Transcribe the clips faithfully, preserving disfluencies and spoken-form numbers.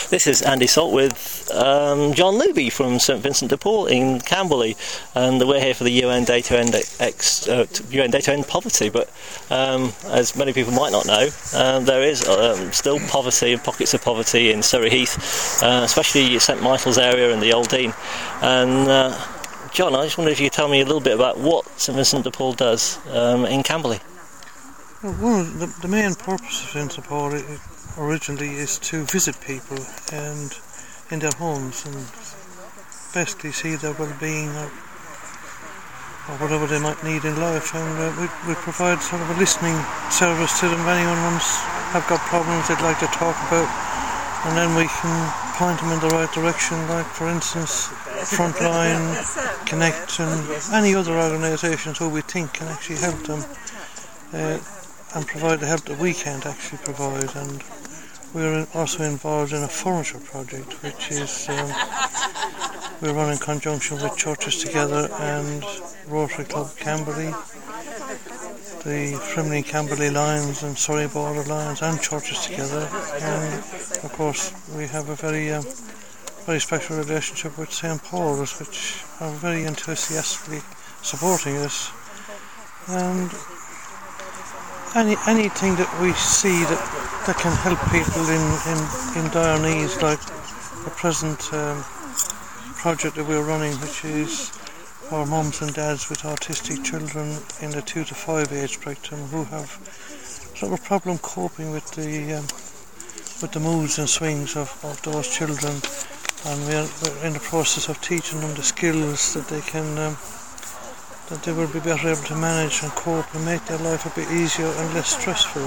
This is Andy Salt with um, John Luby from St Vincent de Paul in Camberley, and we're here for the U N Day to End Ex, uh, U N Day to End Poverty. But um, as many people might not know, uh, there is um, still poverty and pockets of poverty in Surrey Heath, uh, especially St Michael's area and the Old Dean. And uh, John, I just wondered if you could tell me a little bit about what St Vincent de Paul does um, in Camberley. Well, one of the, the main purpose of St de Paul originally is to visit people and in their homes and basically see their well-being or, or whatever they might need in life, and uh, we, we provide sort of a listening service to them. If anyone wants have got problems they'd like to talk about, and then we can point them in the right direction, like for instance Frontline, Connect and any other organisations who we think can actually help them uh, and provide the help that we can't actually provide. And we're also involved in a furniture project, which is um, we run in conjunction with Churches Together and Rotary Club Camberley, the Frimley Camberley Lions and Surrey Border Lions and Churches Together, and of course we have a very um, very special relationship with Saint Paul's, which are very enthusiastically supporting us. And Any anything that we see that, that can help people in, in, in dire needs, like the present um, project that we're running, which is for mums and dads with autistic children in the two to five age spectrum who have sort of a problem coping with the um, with the moods and swings of, of those children, and we're, we're in the process of teaching them the skills that they can um, that they will be better able to manage and cope and make their life a bit easier and less stressful.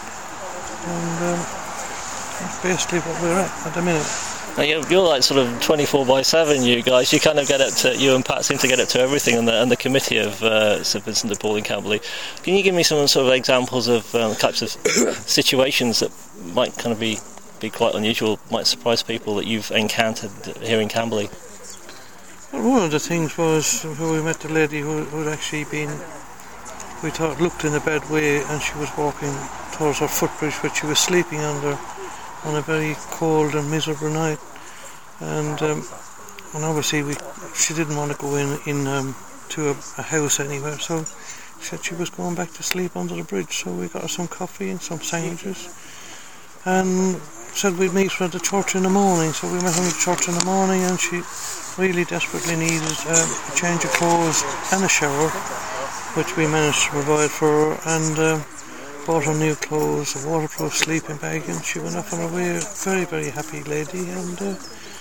And um, that's basically what we're at at the minute. Now you're, you're like sort of twenty-four by seven, you guys. You kind of get up to, you and Pat seem to get up to everything, and the, and the committee of uh, St Vincent de Paul in Camberley. Can you give me some sort of examples of um, types of situations that might kind of be, be quite unusual, might surprise people that you've encountered here in Camberley? Well, one of the things was when we met the lady who had actually been, we thought looked in a bad way, and she was walking towards her footbridge, which she was sleeping under on a very cold and miserable night. And um, and obviously we, she didn't want to go in, in um, to a, a house anywhere, so she said she was going back to sleep under the bridge. So we got her some coffee and some sandwiches and said we'd meet her at the church in the morning. So we met her at the church in the morning, and she really desperately needed um, a change of clothes and a shower, which we managed to provide for her, and um, bought her new clothes, a waterproof sleeping bag, and she went off on her way. A very, very happy lady. And uh,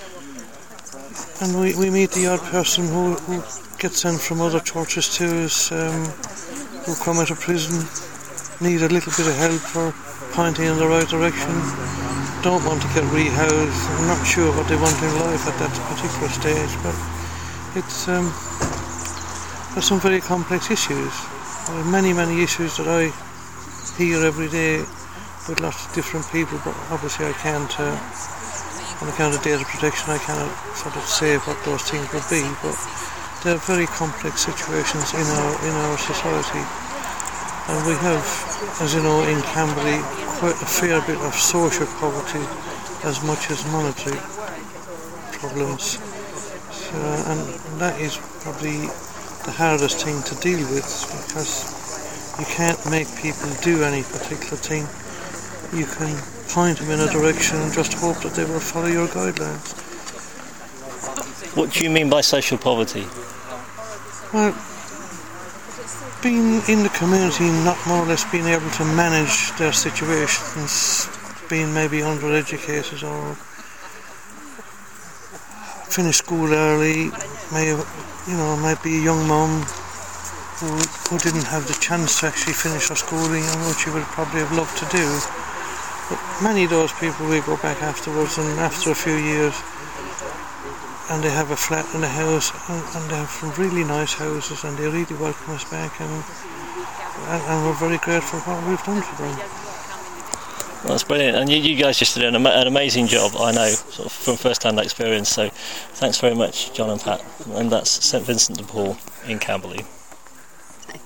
and we, we meet the odd person who, who gets sent from other churches to us, um, who come out of prison, need a little bit of help for pointing in the right direction, don't want to get rehoused, I'm not sure what they want in life at that particular stage, but it's um, there's some very complex issues. There are many, many issues that I hear every day with lots of different people, but obviously I can't, uh, on account of data protection, I cannot sort of say what those things would be, but they're very complex situations in our, in our society. And we have, as you know, in Camberley, quite a fair bit of social poverty as much as monetary problems. So, and that is probably the hardest thing to deal with, because you can't make people do any particular thing. You can point them in a direction and just hope that they will follow your guidelines. What do you mean by social poverty? Well, being in the community, not more or less being able to manage their situations, being maybe undereducated or finish school early, may you know, might be a young mum who, who didn't have the chance to actually finish her schooling, and which she would probably have loved to do. But many of those people will go back afterwards, and after a few years, and they have a flat and a house, and, and they have some really nice houses, and they really welcome us back, and, and, and we're very grateful for what we've done for them. Well, that's brilliant, and you, you guys just did an, ama- an amazing job, I know, sort of from first-hand experience, so thanks very much, John and Pat, and that's St Vincent de Paul in Camberley.